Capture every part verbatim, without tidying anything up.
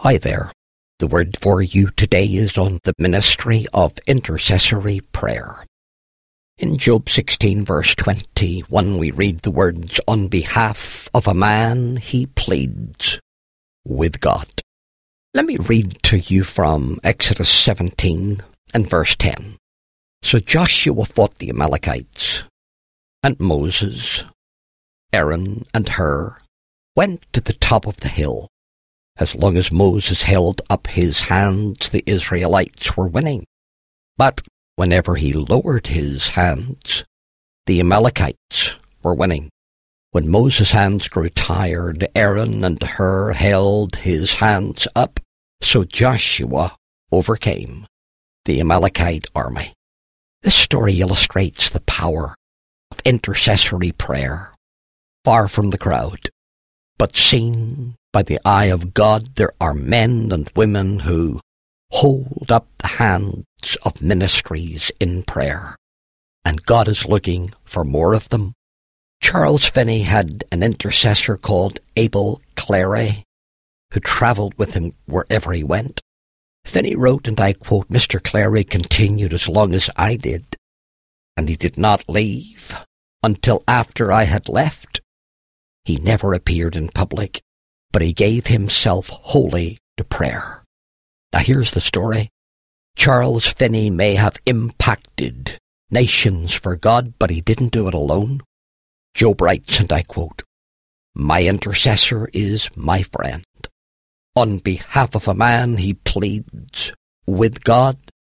Hi there. The word for you today is on the ministry of intercessory prayer. In Job sixteen verse twenty-one we read the words, "On behalf of a man he pleads with God." Let me read to you from Exodus seventeen and verse ten. So Joshua fought the Amalekites, and Moses, Aaron, and Hur went to the top of the hill. As long as Moses held up his hands, the Israelites were winning. But whenever he lowered his hands, the Amalekites were winning. When Moses' hands grew tired, Aaron and Hur held his hands up, so Joshua overcame the Amalekite army. This story illustrates the power of intercessory prayer. Far from the crowd, but seen by the eye of God, there are men and women who hold up the hands of ministries in prayer, and God is looking for more of them. Charles Finney had an intercessor called Abel Clary, who travelled with him wherever he went. Finney wrote, and I quote, "Mister Clary continued as long as I did, and he did not leave until after I had left. He never appeared in public, but he gave himself wholly to prayer." Now here's the story. Charles Finney may have impacted nations for God, but he didn't do it alone. Job writes, and I quote, "My intercessor is my friend. On behalf of a man he pleads with God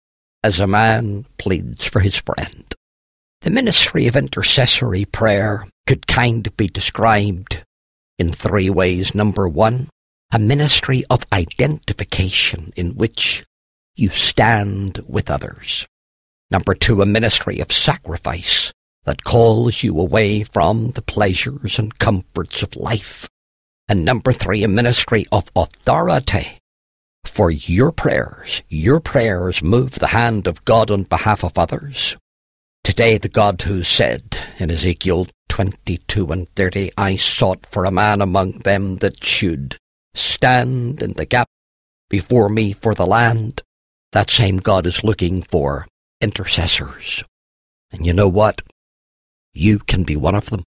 as a man pleads for his friend." The ministry of intercessory prayer could kind of be described in three ways. Number one, a ministry of identification in which you stand with others. Number two, a ministry of sacrifice that calls you away from the pleasures and comforts of life. And number three, a ministry of authority. For your prayers, your prayers move the hand of God on behalf of others. Today, the God who said in Ezekiel twenty-two and thirty, "I sought for a man among them that should stand in the gap before me for the land," that same God is looking for intercessors. And you know what? You can be one of them.